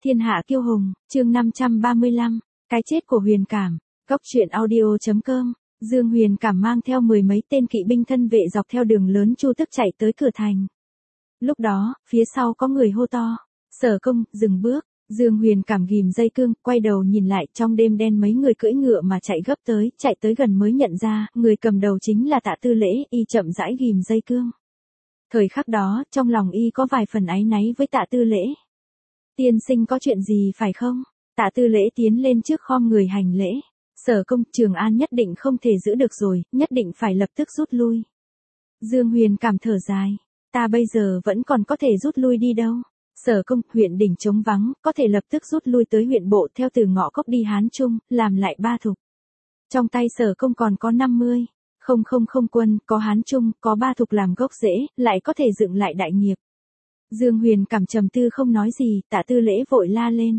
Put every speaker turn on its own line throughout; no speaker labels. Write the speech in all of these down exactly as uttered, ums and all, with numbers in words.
Thiên hạ kiêu hùng, chương năm trăm ba mươi lăm, cái chết của Huyền Cảm, Cốc truyện audio chấm com. Dương Huyền Cảm mang theo mười mấy tên kỵ binh thân vệ dọc theo đường lớn Chu Tức chạy tới cửa thành. Lúc đó, phía sau có người hô to, Sở Công, dừng bước. Dương Huyền Cảm ghìm dây cương, quay đầu nhìn lại, trong đêm đen mấy người cưỡi ngựa mà chạy gấp tới, chạy tới gần mới nhận ra, người cầm đầu chính là Tạ Tư Lễ, y chậm rãi ghìm dây cương. Thời khắc đó, trong lòng y có vài phần áy náy với Tạ Tư Lễ. Tiên sinh có chuyện gì phải không? Tạ Tư Lễ tiến lên trước khom người hành lễ. Sở Công, Trường An nhất định không thể giữ được rồi, nhất định phải lập tức rút lui. Dương Huyền Cảm thở dài, ta bây giờ vẫn còn có thể rút lui đi đâu. Sở Công, huyện đỉnh trống vắng, có thể lập tức rút lui tới huyện bộ theo từ Ngõ Cốc đi Hán Trung, làm lại ba thục. Trong tay Sở Công còn có năm mươi, không không không quân, có Hán Trung, có ba thục làm gốc rễ, lại có thể dựng lại đại nghiệp. Dương Huyền Cảm trầm tư không nói gì, Tạ Tư Lễ vội la lên.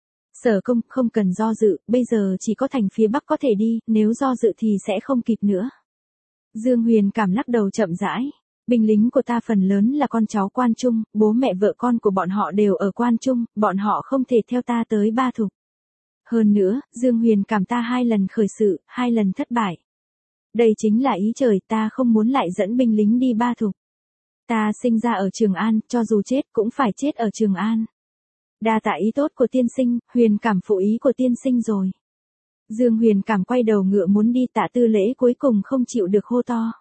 Sở Công, không cần do dự, bây giờ chỉ có thành phía Bắc có thể đi, nếu do dự thì sẽ không kịp nữa. Dương Huyền Cảm lắc đầu chậm rãi. Binh lính của ta phần lớn là con cháu quan trung, bố mẹ vợ con của bọn họ đều ở quan trung, bọn họ không thể theo ta tới ba thục. Hơn nữa, Dương Huyền Cảm ta hai lần khởi sự, hai lần thất bại. Đây chính là ý trời, ta không muốn lại dẫn binh lính đi ba thục. Ta sinh ra ở Trường An, cho dù chết cũng phải chết ở Trường An. Đa tạ ý tốt của tiên sinh, Huyền Cảm phụ ý của tiên sinh rồi. Dương Huyền Cảm quay đầu ngựa muốn đi, Tạ Tư Lễ cuối cùng không chịu được hô to.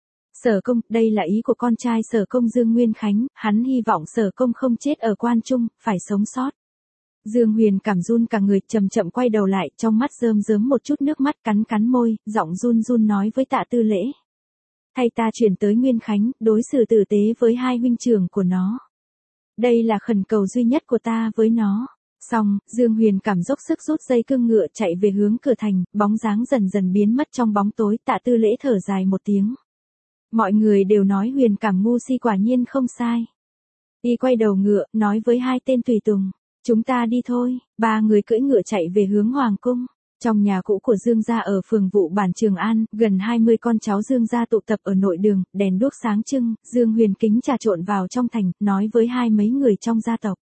Sở Công, đây là ý của con trai Sở Công Dương Nguyên Khánh, hắn hy vọng Sở Công không chết ở quan trung, phải sống sót. Dương Huyền Cảm run cả người, chậm chậm quay đầu lại, trong mắt rơm rớm một chút nước mắt, cắn cắn môi, giọng run run nói với Tạ Tư Lễ. Thay ta chuyển tới Nguyên Khánh, đối xử tử tế với hai huynh trưởng của nó. Đây là khẩn cầu duy nhất của ta với nó. Xong, Dương Huyền Cảm dốc sức rút dây cương ngựa chạy về hướng cửa thành, bóng dáng dần dần biến mất trong bóng tối, Tạ Tư Lễ thở dài một tiếng. Mọi người đều nói Huyền Cảm ngu si, quả nhiên không sai. Y quay đầu ngựa, nói với hai tên tùy tùng, chúng ta đi thôi. Ba người cưỡi ngựa chạy về hướng Hoàng cung. Trong nhà cũ của Dương gia ở phường Vụ Bản Trường An, gần hai mươi con cháu Dương gia tụ tập ở nội đường, đèn đuốc sáng trưng, Dương Huyền Kính trà trộn vào trong thành, nói với hai mấy người trong gia tộc.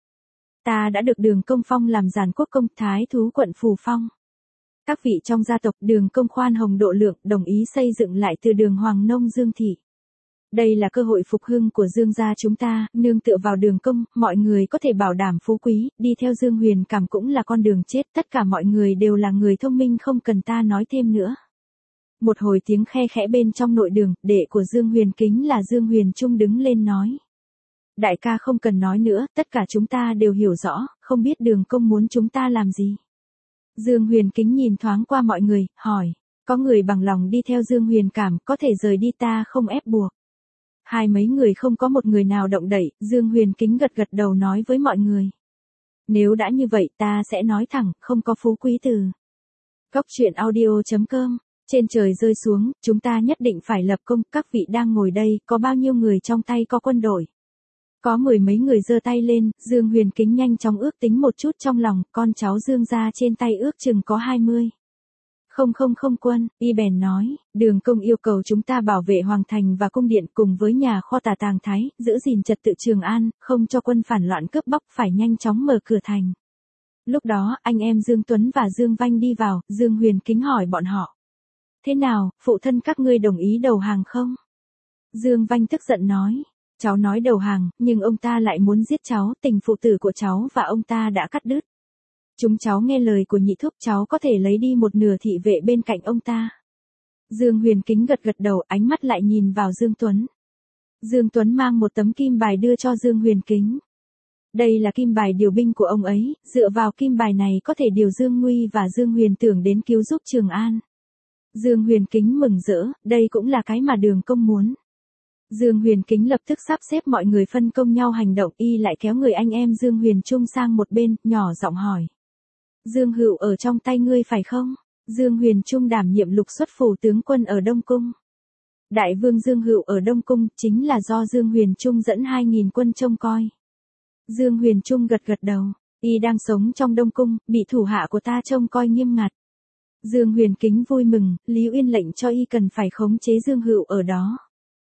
Ta đã được Đường Công phong làm giàn quốc công, thái thú quận Phù Phong. Các vị trong gia tộc Đường Công khoan hồng độ lượng, đồng ý xây dựng lại từ đường Hoàng Nông Dương Thị. Đây là cơ hội phục hưng của Dương gia chúng ta, nương tựa vào Đường Công, mọi người có thể bảo đảm phú quý, đi theo Dương Huyền Cảm cũng là con đường chết, tất cả mọi người đều là người thông minh, không cần ta nói thêm nữa. Một hồi tiếng khe khẽ bên trong nội đường, đệ của Dương Huyền Kính là Dương Huyền Trung đứng lên nói. Đại ca không cần nói nữa, tất cả chúng ta đều hiểu rõ, không biết Đường Công muốn chúng ta làm gì. Dương Huyền Kính nhìn thoáng qua mọi người, hỏi, có người bằng lòng đi theo Dương Huyền Cảm, có thể rời đi, ta không ép buộc. Hai mấy người không có một người nào động đậy, Dương Huyền Kính gật gật đầu nói với mọi người. Nếu đã như vậy ta sẽ nói thẳng, không có phú quý từ. Cốc truyện audio chấm com, trên trời rơi xuống, chúng ta nhất định phải lập công, các vị đang ngồi đây, có bao nhiêu người trong tay có quân đội? Có mười mấy người giơ tay lên, Dương Huyền Kính nhanh chóng ước tính một chút trong lòng, con cháu Dương gia trên tay ước chừng có hai mươi. Không không không quân, y bèn nói, Đường Công yêu cầu chúng ta bảo vệ Hoàng Thành và cung điện cùng với nhà kho tà tàng thái, giữ gìn trật tự Trường An, không cho quân phản loạn cướp bóc, phải nhanh chóng mở cửa thành. Lúc đó, anh em Dương Tuấn và Dương Vanh đi vào, Dương Huyền Kính hỏi bọn họ. Thế nào, phụ thân các ngươi đồng ý đầu hàng không? Dương Vanh tức giận nói, cháu nói đầu hàng, nhưng ông ta lại muốn giết cháu, tình phụ tử của cháu và ông ta đã cắt đứt. Chúng cháu nghe lời của nhị thúc, cháu có thể lấy đi một nửa thị vệ bên cạnh ông ta. Dương Huyền Kính gật gật đầu, ánh mắt lại nhìn vào Dương Tuấn. Dương Tuấn mang một tấm kim bài đưa cho Dương Huyền Kính. Đây là kim bài điều binh của ông ấy, dựa vào kim bài này có thể điều Dương Nguy và Dương Huyền Tưởng đến cứu giúp Trường An. Dương Huyền Kính mừng rỡ, đây cũng là cái mà Đường Công muốn. Dương Huyền Kính lập tức sắp xếp mọi người phân công nhau hành động, y lại kéo người anh em Dương Huyền Trung sang một bên, nhỏ giọng hỏi. Dương Hựu ở trong tay ngươi phải không? Dương Huyền Trung đảm nhiệm lục xuất phủ tướng quân ở Đông Cung. Đại vương Dương Hựu ở Đông Cung chính là do Dương Huyền Trung dẫn hai nghìn quân trông coi. Dương Huyền Trung gật gật đầu, y đang sống trong Đông Cung, bị thủ hạ của ta trông coi nghiêm ngặt. Dương Huyền Kính vui mừng, Lý Uyên lệnh cho y cần phải khống chế Dương Hựu ở đó.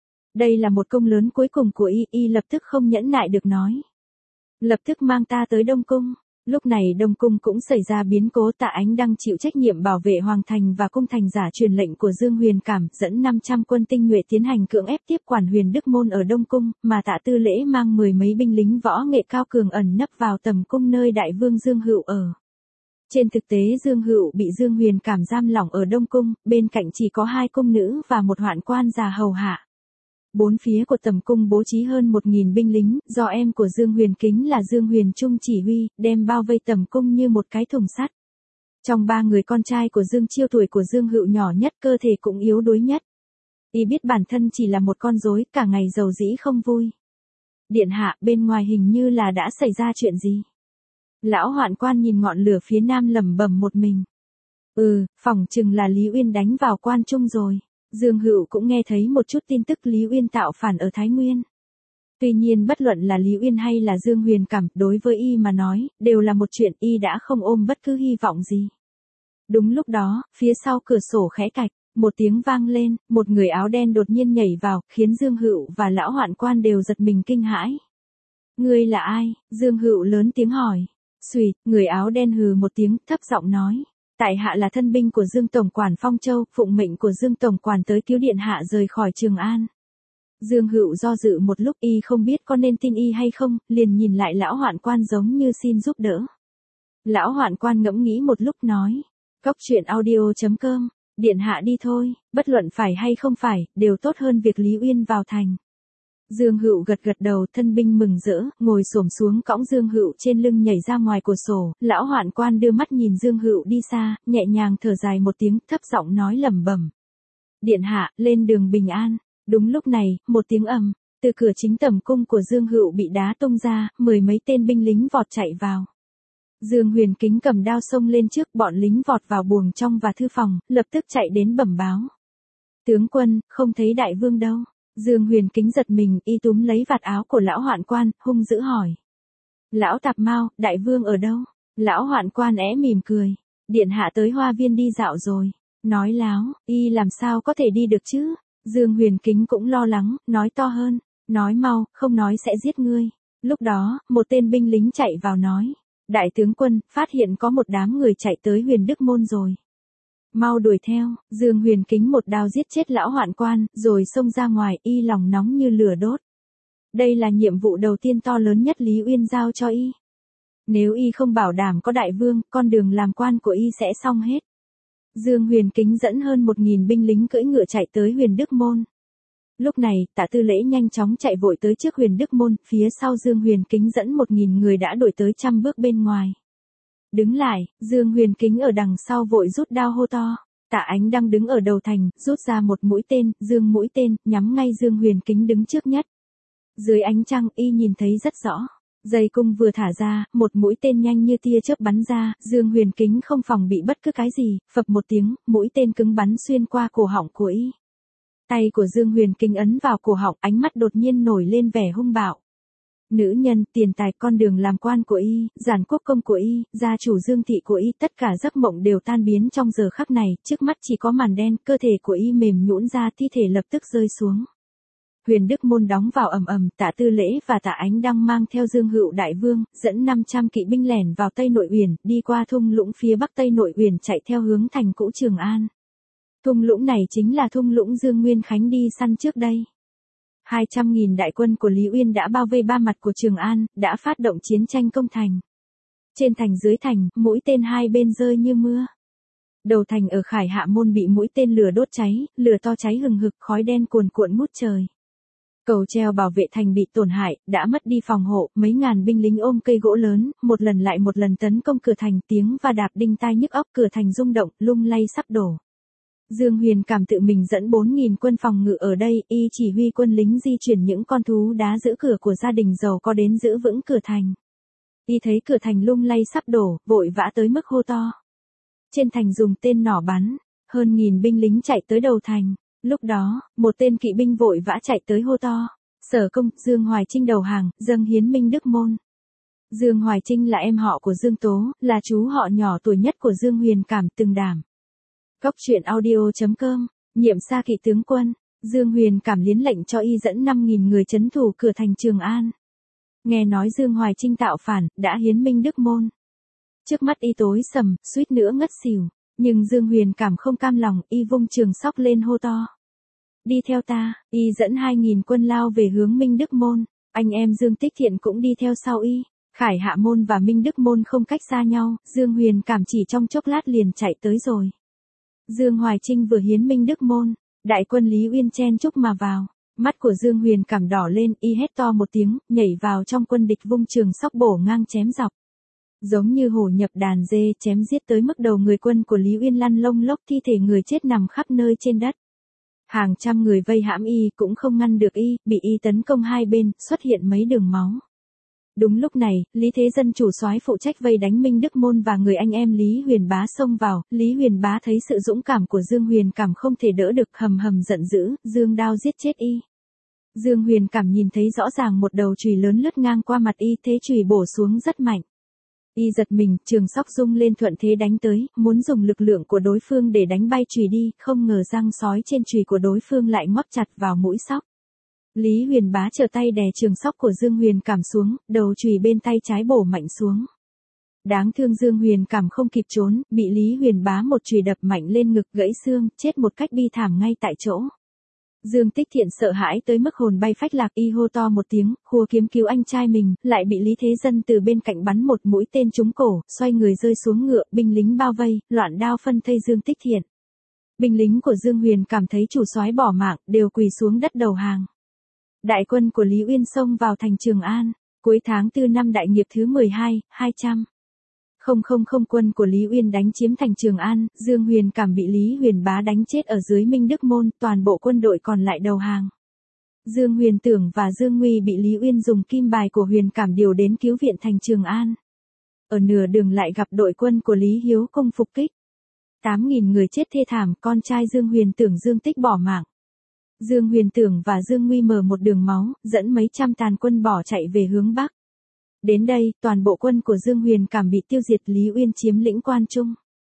Đây là một công lớn cuối cùng của y, y lập tức không nhẫn nại được nói. Lập tức mang ta tới Đông Cung. Lúc này Đông Cung cũng xảy ra biến cố, Tạ Ánh Đăng chịu trách nhiệm bảo vệ Hoàng Thành và Cung Thành giả truyền lệnh của Dương Huyền Cảm, dẫn năm trăm quân tinh nhuệ tiến hành cưỡng ép tiếp quản Huyền Đức Môn ở Đông Cung, mà Tạ Tư Lễ mang mười mấy binh lính võ nghệ cao cường ẩn nấp vào tầm cung nơi đại vương Dương Hựu ở. Trên thực tế Dương Hựu bị Dương Huyền Cảm giam lỏng ở Đông Cung, bên cạnh chỉ có hai cung nữ và một hoạn quan già hầu hạ. Bốn phía của tầm cung bố trí hơn một nghìn binh lính, do em của Dương Huyền Kính là Dương Huyền Trung chỉ huy, đem bao vây tầm cung như một cái thùng sắt. Trong ba người con trai của Dương Chiêu, tuổi của Dương Hựu nhỏ nhất, cơ thể cũng yếu đuối nhất. Y biết bản thân chỉ là một con rối, cả ngày giàu dĩ không vui. Điện hạ, bên ngoài hình như là đã xảy ra chuyện gì? Lão hoạn quan nhìn ngọn lửa phía nam lẩm bẩm một mình. Ừ, phỏng chừng là Lý Uyên đánh vào quan trung rồi. Dương Hựu cũng nghe thấy một chút tin tức Lý Uyên tạo phản ở Thái Nguyên. Tuy nhiên bất luận là Lý Uyên hay là Dương Huyền Cảm, đối với y mà nói, đều là một chuyện, y đã không ôm bất cứ hy vọng gì. Đúng lúc đó, phía sau cửa sổ khẽ cạch, một tiếng vang lên, một người áo đen đột nhiên nhảy vào, khiến Dương Hựu và lão hoạn quan đều giật mình kinh hãi. Ngươi là ai? Dương Hựu lớn tiếng hỏi. Xùy, người áo đen hừ một tiếng, thấp giọng nói. Tại hạ là thân binh của Dương Tổng quản Phong Châu, phụng mệnh của Dương Tổng quản tới cứu điện hạ rời khỏi Trường An. Dương Hựu do dự một lúc, y không biết có nên tin y hay không, liền nhìn lại lão hoạn quan giống như xin giúp đỡ. Lão hoạn quan ngẫm nghĩ một lúc nói. Cốc truyện audio chấm com, điện hạ đi thôi, bất luận phải hay không phải, đều tốt hơn việc Lý Uyên vào thành. Dương Hựu gật gật đầu, thân binh mừng rỡ, ngồi xổm xuống cõng Dương Hựu trên lưng nhảy ra ngoài cửa sổ, lão hoạn quan đưa mắt nhìn Dương Hựu đi xa, nhẹ nhàng thở dài một tiếng, thấp giọng nói lẩm bẩm. Điện hạ, lên đường bình an. Đúng lúc này, một tiếng ầm, từ cửa chính tầm cung của Dương Hựu bị đá tung ra, mười mấy tên binh lính vọt chạy vào. Dương Huyền Kính cầm đao xông lên trước, bọn lính vọt vào buồng trong và thư phòng, lập tức chạy đến bẩm báo. Tướng quân, không thấy đại vương đâu. Dương Huyền Kính giật mình, y túm lấy vạt áo của lão hoạn quan, hung dữ hỏi. Lão tạp mau, đại vương ở đâu? Lão hoạn quan é mỉm cười. Điện hạ tới hoa viên đi dạo rồi. Nói láo, y làm sao có thể đi được chứ? Dương Huyền Kính cũng lo lắng, nói to hơn. Nói mau, không nói sẽ giết ngươi. Lúc đó, một tên binh lính chạy vào nói. Đại tướng quân, phát hiện có một đám người chạy tới Huyền Đức Môn rồi. Mau đuổi theo. Dương Huyền Kính một đao giết chết lão hoạn quan, rồi xông ra ngoài, y lòng nóng như lửa đốt. Đây là nhiệm vụ đầu tiên to lớn nhất Lý Uyên giao cho y. Nếu y không bảo đảm có đại vương, con đường làm quan của y sẽ xong hết. Dương Huyền Kính dẫn hơn một nghìn binh lính cưỡi ngựa chạy tới Huyền Đức Môn. Lúc này, Tạ Tư Lễ nhanh chóng chạy vội tới trước Huyền Đức Môn, phía sau Dương Huyền Kính dẫn một nghìn người đã đuổi tới trăm bước bên ngoài. Đứng lại, Dương Huyền Kính ở đằng sau vội rút đao hô to. Tạ Ánh Đăng đứng ở đầu thành, rút ra một mũi tên, dương mũi tên, nhắm ngay Dương Huyền Kính đứng trước nhất. Dưới ánh trăng, y nhìn thấy rất rõ. Dây cung vừa thả ra, một mũi tên nhanh như tia chớp bắn ra, Dương Huyền Kính không phòng bị bất cứ cái gì, phập một tiếng, mũi tên cứng bắn xuyên qua cổ họng của y. Tay của Dương Huyền Kính ấn vào cổ họng, ánh mắt đột nhiên nổi lên vẻ hung bạo. Nữ nhân, tiền tài, con đường làm quan của y, giản quốc công của y, gia chủ Dương thị của y, tất cả giấc mộng đều tan biến trong giờ khắc này, trước mắt chỉ có màn đen, cơ thể của y mềm nhũn ra, thi thể lập tức rơi xuống. Huyền Đức Môn đóng vào ầm ầm, Tạ Tư Lễ và Tạ Ánh Đăng mang theo Dương Hựu đại vương, dẫn năm trăm kỵ binh lẻn vào Tây Nội Uyển, đi qua thung lũng phía bắc Tây Nội Uyển chạy theo hướng thành cũ Trường An. Thung lũng này chính là thung lũng Dương Nguyên Khánh đi săn trước đây. hai trăm nghìn đại quân của Lý Uyên đã bao vây ba mặt của Trường An, đã phát động chiến tranh công thành. Trên thành dưới thành, mũi tên hai bên rơi như mưa. Đầu thành ở Khải Hạ Môn bị mũi tên lửa đốt cháy, lửa to cháy hừng hực, khói đen cuồn cuộn ngút trời. Cầu treo bảo vệ thành bị tổn hại, đã mất đi phòng hộ, mấy ngàn binh lính ôm cây gỗ lớn, một lần lại một lần tấn công cửa thành, tiếng và đạp đinh tai nhức óc, cửa thành rung động, lung lay sắp đổ. Dương Huyền Cảm tự mình dẫn bốn nghìn quân phòng ngự ở đây, y chỉ huy quân lính di chuyển những con thú đá giữ cửa của gia đình giàu có đến giữ vững cửa thành. Y thấy cửa thành lung lay sắp đổ, vội vã tới mức hô to. Trên thành dùng tên nỏ bắn, hơn nghìn binh lính chạy tới đầu thành. Lúc đó, một tên kỵ binh vội vã chạy tới hô to. Sở công, Dương Hoài Trinh đầu hàng, dâng hiến Minh Đức Môn. Dương Hoài Trinh là em họ của Dương Tố, là chú họ nhỏ tuổi nhất của Dương Huyền Cảm từng đảm. Cốc truyện audio chấm com, nhiệm xa kỵ tướng quân, Dương Huyền Cảm liến lệnh cho y dẫn năm nghìn người trấn thủ cửa thành Trường An. Nghe nói Dương Hoài Trinh tạo phản, đã hiến Minh Đức Môn. Trước mắt y tối sầm, suýt nữa ngất xỉu. Nhưng Dương Huyền Cảm không cam lòng, y vung trường sóc lên hô to. Đi theo ta, y dẫn hai nghìn quân lao về hướng Minh Đức Môn. Anh em Dương Tích Thiện cũng đi theo sau y. Khải Hạ Môn và Minh Đức Môn không cách xa nhau, Dương Huyền Cảm chỉ trong chốc lát liền chạy tới rồi. Dương Hoài Trinh vừa hiến Minh Đức Môn, đại quân Lý Uyên chen chúc mà vào. Mắt của Dương Huyền Cảm đỏ lên, y hét to một tiếng, nhảy vào trong quân địch vung trường sóc bổ ngang chém dọc. Giống như hổ nhập đàn dê, chém giết tới mức đầu người quân của Lý Uyên lăn lông lốc, thi thể người chết nằm khắp nơi trên đất. Hàng trăm người vây hãm y cũng không ngăn được y, bị y tấn công hai bên, xuất hiện mấy đường máu. Đúng lúc này, Lý Thế Dân chủ soái phụ trách vây đánh Minh Đức Môn và người anh em Lý Huyền Bá xông vào, Lý Huyền Bá thấy sự dũng cảm của Dương Huyền Cảm không thể đỡ được, hầm hầm giận dữ, dương đao giết chết y. Dương Huyền Cảm nhìn thấy rõ ràng một đầu chùy lớn lướt ngang qua mặt y, thế chùy bổ xuống rất mạnh. Y giật mình, trường sóc rung lên thuận thế đánh tới, muốn dùng lực lượng của đối phương để đánh bay chùy đi, không ngờ răng sói trên chùy của đối phương lại ngoắc chặt vào mũi sóc. Lý Huyền Bá trở tay đè trường sóc của Dương Huyền Cảm xuống, đầu chùy bên tay trái bổ mạnh xuống. Đáng thương Dương Huyền Cảm không kịp trốn, bị Lý Huyền Bá một chùy đập mạnh lên ngực, gãy xương, chết một cách bi thảm ngay tại chỗ. Dương Tích Thiện sợ hãi tới mức hồn bay phách lạc, y hô to một tiếng, khua kiếm cứu anh trai mình, lại bị Lý Thế Dân từ bên cạnh bắn một mũi tên trúng cổ, xoay người rơi xuống ngựa, binh lính bao vây, loạn đao phân thây Dương Tích Thiện. Binh lính của Dương Huyền Cảm thấy chủ soái bỏ mạng, đều quỳ xuống đất đầu hàng. Đại quân của Lý Uyên xông vào thành Trường An, cuối tháng tư năm Đại Nghiệp thứ mười hai, hai trăm. Không không không quân của Lý Uyên đánh chiếm thành Trường An, Dương Huyền Cảm bị Lý Huyền Bá đánh chết ở dưới Minh Đức Môn, toàn bộ quân đội còn lại đầu hàng. Dương Huyền Tưởng và Dương Nguy bị Lý Uyên dùng kim bài của Huyền Cảm điều đến cứu viện thành Trường An. Ở nửa đường lại gặp đội quân của Lý Hiếu Công phục kích. tám nghìn người chết thê thảm, con trai Dương Huyền Tưởng Dương Tích bỏ mạng. Dương Huyền Tưởng và Dương Nguy mở một đường máu, dẫn mấy trăm tàn quân bỏ chạy về hướng Bắc. Đến đây, toàn bộ quân của Dương Huyền Cảm bị tiêu diệt, Lý Uyên chiếm lĩnh Quan Trung.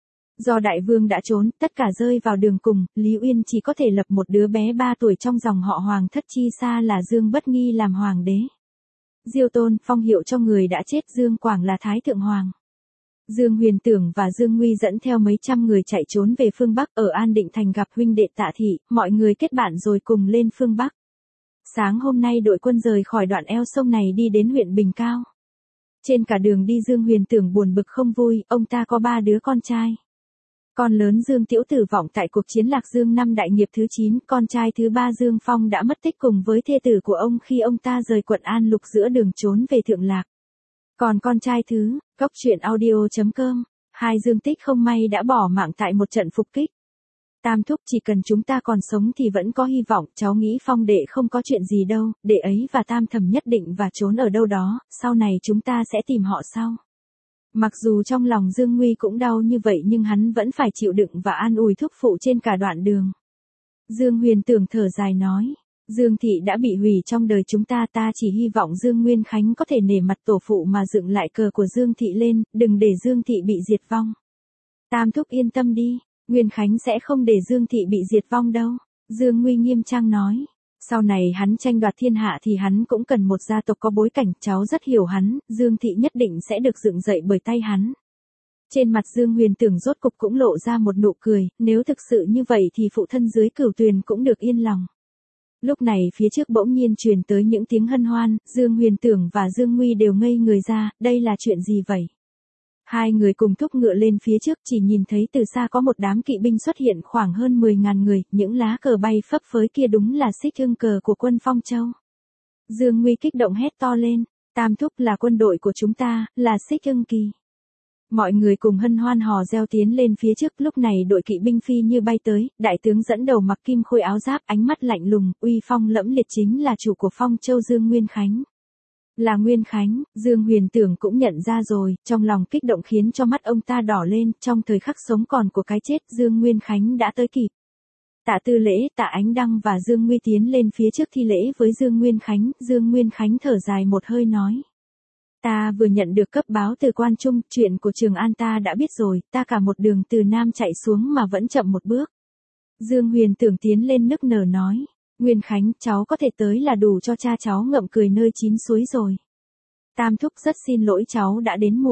Do đại vương đã trốn, tất cả rơi vào đường cùng, Lý Uyên chỉ có thể lập một đứa bé ba tuổi trong dòng họ Hoàng thất chi xa là Dương Bất Nghi làm hoàng đế. Diêu Tôn phong hiệu cho người đã chết, Dương Quảng là Thái Thượng Hoàng. Dương Huyền Tưởng và Dương Nguy dẫn theo mấy trăm người chạy trốn về phương Bắc, ở An Định Thành gặp huynh đệ Tạ Thị, mọi người kết bạn rồi cùng lên phương Bắc. Sáng hôm nay đội quân rời khỏi đoạn eo sông này đi đến huyện Bình Cao. Trên cả đường đi Dương Huyền Tưởng buồn bực không vui, ông ta có ba đứa con trai. Con lớn Dương Tiễu tử vọng tại cuộc chiến Lạc Dương năm Đại Nghiệp thứ chín, con trai thứ ba Dương Phong đã mất tích cùng với thê tử của ông khi ông ta rời quận An Lục giữa đường trốn về Thượng Lạc. Còn con trai thứ, Cốc Truyện Audio chấm com, hai Dương Tích không may đã bỏ mạng tại một trận phục kích. Tam thúc, chỉ cần chúng ta còn sống thì vẫn có hy vọng, cháu nghĩ Phong đệ không có chuyện gì đâu, đệ ấy và Tam thẩm nhất định và trốn ở đâu đó, sau này chúng ta sẽ tìm họ sau. Mặc dù trong lòng Dương Nguy cũng đau như vậy nhưng hắn vẫn phải chịu đựng và an ủi thúc phụ trên cả đoạn đường. Dương Huyền Tưởng thở dài nói, Dương thị đã bị hủy trong đời chúng ta, ta chỉ hy vọng Dương Nguyên Khánh có thể nể mặt tổ phụ mà dựng lại cờ của Dương thị lên, đừng để Dương thị bị diệt vong. Tam thúc yên tâm đi, Nguyên Khánh sẽ không để Dương thị bị diệt vong đâu, Dương Nguy nghiêm trang nói. Sau này hắn tranh đoạt thiên hạ thì hắn cũng cần một gia tộc có bối cảnh, cháu rất hiểu hắn, Dương thị nhất định sẽ được dựng dậy bởi tay hắn. Trên mặt Dương Huyền Tưởng rốt cục cũng lộ ra một nụ cười, nếu thực sự như vậy thì phụ thân dưới Cửu Tuyền cũng được yên lòng. Lúc này phía trước bỗng nhiên truyền tới những tiếng hân hoan, Dương Huyền Tưởng và Dương Nguy đều ngây người ra, đây là chuyện gì vậy? Hai người cùng thúc ngựa lên phía trước, chỉ nhìn thấy từ xa có một đám kỵ binh xuất hiện khoảng hơn mười ngàn người, những lá cờ bay phấp phới kia đúng là xích hưng cờ của quân Phong Châu. Dương Nguy kích động hét to lên, Tam thúc là quân đội của chúng ta, là xích hưng kỳ. Mọi người cùng hân hoan hò reo tiến lên phía trước, lúc này đội kỵ binh phi như bay tới, đại tướng dẫn đầu mặc kim khôi áo giáp, ánh mắt lạnh lùng, uy phong lẫm liệt chính là chủ của Phong Châu Dương Nguyên Khánh. Là Nguyên Khánh, Dương Huyền Tưởng cũng nhận ra rồi, trong lòng kích động khiến cho mắt ông ta đỏ lên, trong thời khắc sống còn của cái chết, Dương Nguyên Khánh đã tới kịp. Tạ Tư Lễ, Tạ Ánh Đăng và Dương Nguy tiến lên phía trước thi lễ với Dương Nguyên Khánh, Dương Nguyên Khánh thở dài một hơi nói. Ta vừa nhận được cấp báo từ Quan Trung, chuyện của Trường An ta đã biết rồi, ta cả một đường từ Nam chạy xuống mà vẫn chậm một bước. Dương Huyền Tưởng tiến lên nức nở nói. Nguyên Khánh, cháu có thể tới là đủ cho cha cháu ngậm cười nơi chín suối rồi. Tam thúc rất xin lỗi cháu đã đến muộn.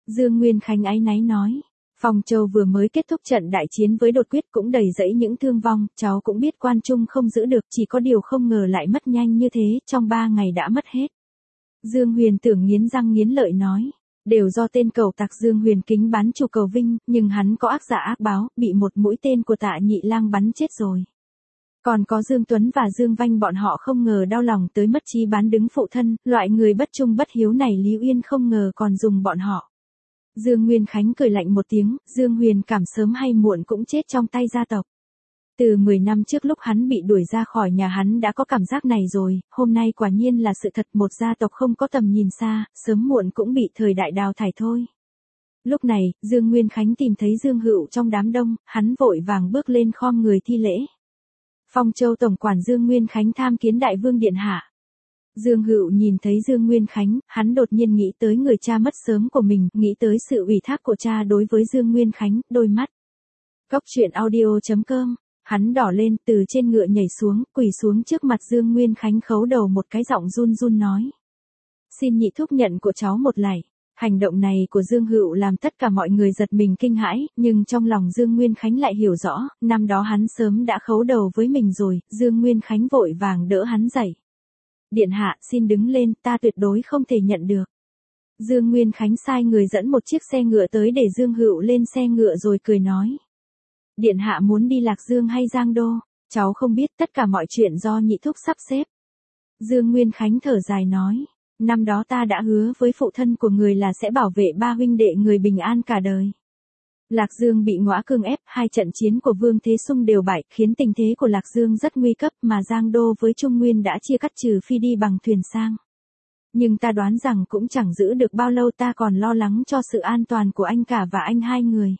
Dương Nguyên Khánh áy náy nói. Phong Châu vừa mới kết thúc trận đại chiến với đột quyết cũng đầy rẫy những thương vong, cháu cũng biết quan trung không giữ được, chỉ có điều không ngờ lại mất nhanh như thế, trong ba ngày đã mất hết. Dương Huyền Tưởng nghiến răng nghiến lợi nói. Đều do tên cẩu tặc Dương Huyền Kính bắn chủ Cầu Vinh, nhưng hắn có ác dạ ác báo, bị một mũi tên của Tạ Nhị Lang bắn chết rồi. Còn có Dương Tuấn và Dương Vanh bọn họ không ngờ đau lòng tới mất trí bán đứng phụ thân, loại người bất trung bất hiếu này Lý Uyên không ngờ còn dùng bọn họ. Dương Nguyên Khánh cười lạnh một tiếng, Dương Huyền Cảm sớm hay muộn cũng chết trong tay gia tộc. Từ mười năm trước lúc hắn bị đuổi ra khỏi nhà hắn đã có cảm giác này rồi, hôm nay quả nhiên là sự thật, một gia tộc không có tầm nhìn xa, sớm muộn cũng bị thời đại đào thải thôi. Lúc này, Dương Nguyên Khánh tìm thấy Dương Hựu trong đám đông, hắn vội vàng bước lên khom người thi lễ. Phong Châu Tổng quản Dương Nguyên Khánh tham kiến Đại Vương Điện Hạ. Dương Hựu nhìn thấy Dương Nguyên Khánh, hắn đột nhiên nghĩ tới người cha mất sớm của mình, nghĩ tới sự ủy thác của cha đối với Dương Nguyên Khánh, đôi mắt. Cốc truyện audio chấm com, hắn đỏ lên, từ trên ngựa nhảy xuống, quỳ xuống trước mặt Dương Nguyên Khánh khấu đầu một cái, giọng run run nói. Xin nhị thúc nhận của cháu một lạy. Hành động này của Dương Hựu làm tất cả mọi người giật mình kinh hãi, nhưng trong lòng Dương Nguyên Khánh lại hiểu rõ, năm đó hắn sớm đã khấu đầu với mình rồi, Dương Nguyên Khánh vội vàng đỡ hắn dậy. Điện hạ, xin đứng lên, ta tuyệt đối không thể nhận được. Dương Nguyên Khánh sai người dẫn một chiếc xe ngựa tới để Dương Hựu lên xe ngựa rồi cười nói. Điện hạ muốn đi Lạc Dương hay Giang Đô, cháu không biết, tất cả mọi chuyện do nhị thúc sắp xếp. Dương Nguyên Khánh thở dài nói. Năm đó ta đã hứa với phụ thân của người là sẽ bảo vệ ba huynh đệ người bình an cả đời. Lạc Dương bị Ngõa Cương ép, hai trận chiến của Vương Thế Sung đều bại, khiến tình thế của Lạc Dương rất nguy cấp, mà Giang Đô với Trung Nguyên đã chia cắt trừ phi đi bằng thuyền sang. Nhưng ta đoán rằng cũng chẳng giữ được bao lâu, ta còn lo lắng cho sự an toàn của anh cả và anh hai người.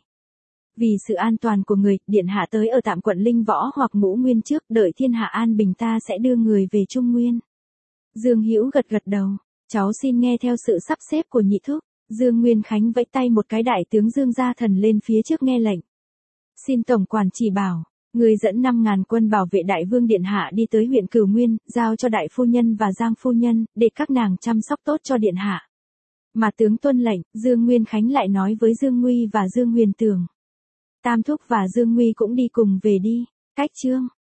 Vì sự an toàn của người, điện hạ tới ở tạm quận Linh Võ hoặc Ngũ Nguyên trước, đợi thiên hạ an bình ta sẽ đưa người về Trung Nguyên. Dương Hữu gật gật đầu. Cháu xin nghe theo sự sắp xếp của nhị thúc. Dương Nguyên Khánh vẫy tay một cái, đại tướng Dương Gia Thần lên phía trước nghe lệnh. Xin tổng quản chỉ bảo, người dẫn năm ngàn quân bảo vệ Đại Vương Điện Hạ đi tới huyện Cửu Nguyên, giao cho Đại Phu Nhân và Giang Phu Nhân, để các nàng chăm sóc tốt cho Điện Hạ. Mà tướng tuân lệnh, Dương Nguyên Khánh lại nói với Dương Nguy và Dương Huyền Tưởng. Tam thúc và Dương Nguy cũng đi cùng về đi. Cách chương.